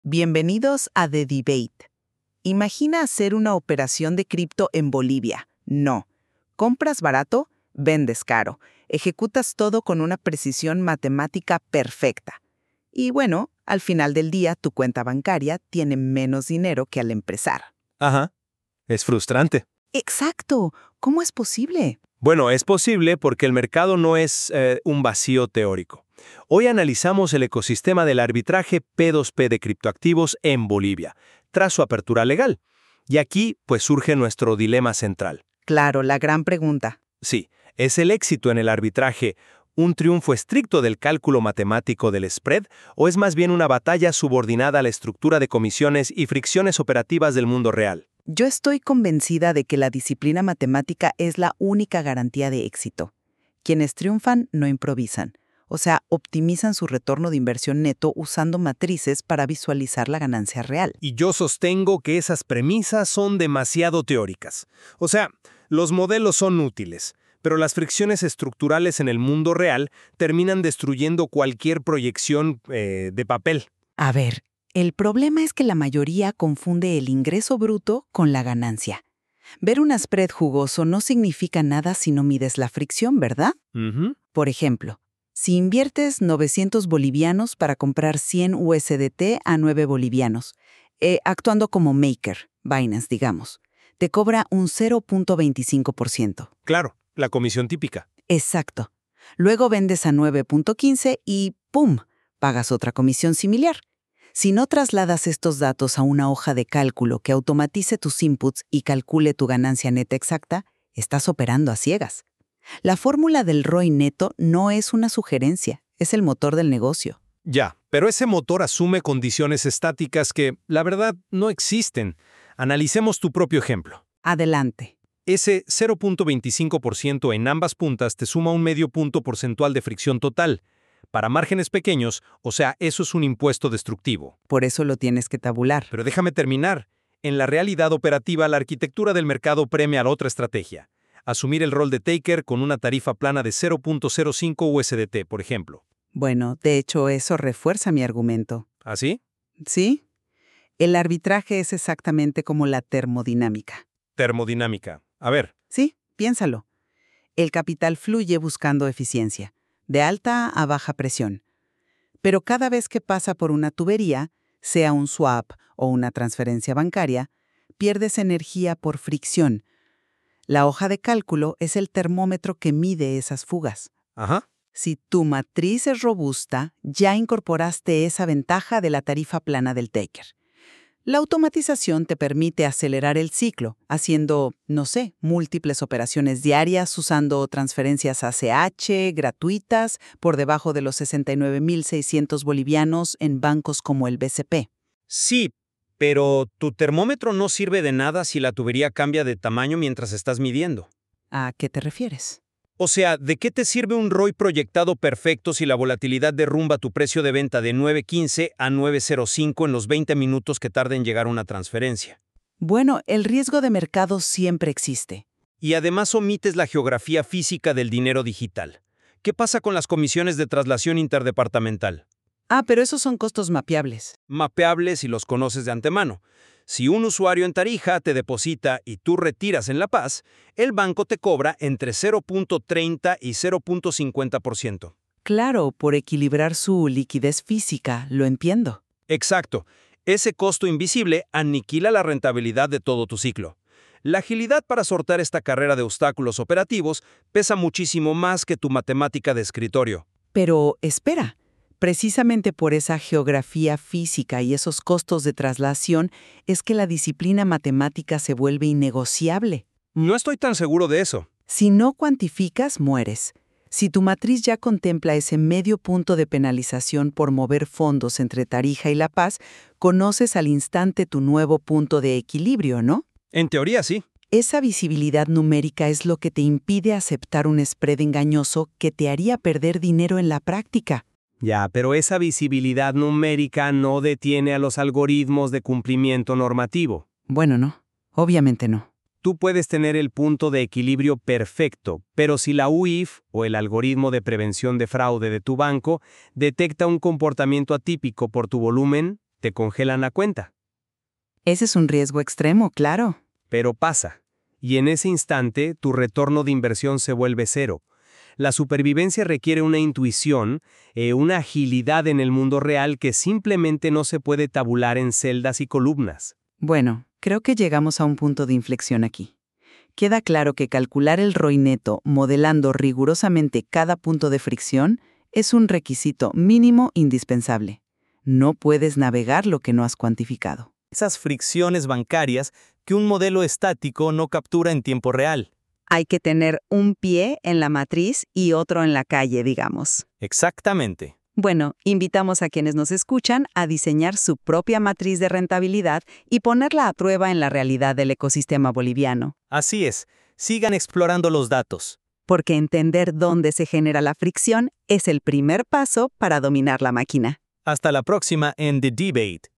Bienvenidos a The Debate. Imagina hacer una operación de cripto en Bolivia. No. Compras barato, vendes caro. Ejecutas todo con una precisión matemática perfecta. Y bueno, al final del día tu cuenta bancaria tiene menos dinero que al empezar. Ajá. Es frustrante. ¡Exacto! ¿Cómo es posible? Bueno, es posible porque el mercado no es un vacío teórico. Hoy analizamos el ecosistema del arbitraje P2P de criptoactivos en Bolivia, tras su apertura legal. Y aquí, pues, surge nuestro dilema central. Claro, la gran pregunta. Sí, ¿es el éxito en el arbitraje un triunfo estricto del cálculo matemático del spread o es más bien una batalla subordinada a la estructura de comisiones y fricciones operativas del mundo real? Yo estoy convencida de que la disciplina matemática es la única garantía de éxito. Quienes triunfan no improvisan. O sea, optimizan su retorno de inversión neto usando matrices para visualizar la ganancia real. Y yo sostengo que esas premisas son demasiado teóricas. O sea, los modelos son útiles, pero las fricciones estructurales en el mundo real terminan destruyendo cualquier proyección de papel. A ver, el problema es que la mayoría confunde el ingreso bruto con la ganancia. Ver un spread jugoso no significa nada si no mides la fricción, ¿verdad? Por ejemplo, si inviertes 900 bolivianos para comprar 100 USDT a 9 bolivianos, actuando como maker, Binance, digamos, te cobra un 0.25%. Claro, la comisión típica. Exacto. Luego vendes a 9.15 y ¡pum!, pagas otra comisión similar. Si no trasladas estos datos a una hoja de cálculo que automatice tus inputs y calcule tu ganancia neta exacta, estás operando a ciegas. La fórmula del ROI neto no es una sugerencia, es el motor del negocio. Ya, pero ese motor asume condiciones estáticas que, la verdad, no existen. Analicemos tu propio ejemplo. Adelante. Ese 0.25% en ambas puntas te suma un medio punto porcentual de fricción total. Para márgenes pequeños, o sea, eso es un impuesto destructivo. Por eso lo tienes que tabular. Pero déjame terminar. En la realidad operativa, la arquitectura del mercado premia a la otra estrategia. Asumir el rol de taker con una tarifa plana de 0.05 USDT, por ejemplo. Bueno, de hecho, eso refuerza mi argumento. ¿Así? ¿Sí? El arbitraje es exactamente como la termodinámica. Termodinámica. A ver. Sí, piénsalo. El capital fluye buscando eficiencia, de alta a baja presión. Pero cada vez que pasa por una tubería, sea un swap o una transferencia bancaria, pierdes energía por fricción. La hoja de cálculo es el termómetro que mide esas fugas. Ajá. Si tu matriz es robusta, ya incorporaste esa ventaja de la tarifa plana del taker. La automatización te permite acelerar el ciclo, haciendo, no sé, múltiples operaciones diarias usando transferencias ACH gratuitas por debajo de los 69.600 bolivianos en bancos como el BCP. Sí, pero tu termómetro no sirve de nada si la tubería cambia de tamaño mientras estás midiendo. ¿A qué te refieres? O sea, ¿de qué te sirve un ROI proyectado perfecto si la volatilidad derrumba tu precio de venta de 9.15 a 9.05 en los 20 minutos que tarda en llegar una transferencia? Bueno, el riesgo de mercado siempre existe. Y además omites la geografía física del dinero digital. ¿Qué pasa con las comisiones de traslación interdepartamental? Pero esos son costos mapeables. Mapeables y los conoces de antemano. Si un usuario en Tarija te deposita y tú retiras en La Paz, el banco te cobra entre 0.30 y 0.50%. Claro, por equilibrar su liquidez física, lo entiendo. Exacto. Ese costo invisible aniquila la rentabilidad de todo tu ciclo. La agilidad para sortear esta carrera de obstáculos operativos pesa muchísimo más que tu matemática de escritorio. Pero espera. Precisamente por esa geografía física y esos costos de traslación es que la disciplina matemática se vuelve innegociable. No estoy tan seguro de eso. Si no cuantificas, mueres. Si tu matriz ya contempla ese medio punto de penalización por mover fondos entre Tarija y La Paz, conoces al instante tu nuevo punto de equilibrio, ¿no? En teoría, sí. Esa visibilidad numérica es lo que te impide aceptar un spread engañoso que te haría perder dinero en la práctica. Ya, pero esa visibilidad numérica no detiene a los algoritmos de cumplimiento normativo. Bueno, no. Obviamente no. Tú puedes tener el punto de equilibrio perfecto, pero si la UIF o el algoritmo de prevención de fraude de tu banco detecta un comportamiento atípico por tu volumen, te congelan la cuenta. Ese es un riesgo extremo, claro. Pero pasa, y en ese instante tu retorno de inversión se vuelve cero. La supervivencia requiere una intuición, una agilidad en el mundo real que simplemente no se puede tabular en celdas y columnas. Bueno, creo que llegamos a un punto de inflexión aquí. Queda claro que calcular el ROI neto modelando rigurosamente cada punto de fricción es un requisito mínimo indispensable. No puedes navegar lo que no has cuantificado. Esas fricciones bancarias que un modelo estático no captura en tiempo real. Hay que tener un pie en la matriz y otro en la calle, digamos. Exactamente. Bueno, invitamos a quienes nos escuchan a diseñar su propia matriz de rentabilidad y ponerla a prueba en la realidad del ecosistema boliviano. Así es, sigan explorando los datos. Porque entender dónde se genera la fricción es el primer paso para dominar la máquina. Hasta la próxima en The Debate.